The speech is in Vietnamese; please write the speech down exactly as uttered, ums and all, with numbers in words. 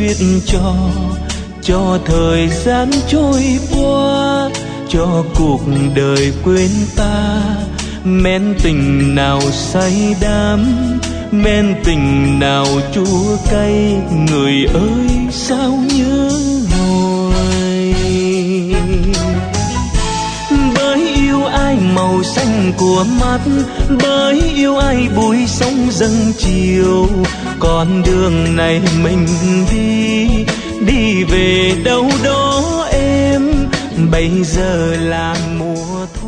chuyện trò, cho thời gian trôi qua, cho cuộc đời quên ta. Men tình nào say đắm, men tình nào chua cay, người ơi sao nhớ hoài. Bởi yêu ai màu xanh của mắt, bởi yêu ai buổi sóng dâng chiều. Con đường này mình đi, đi về đâu đó em, bây giờ là mùa thu.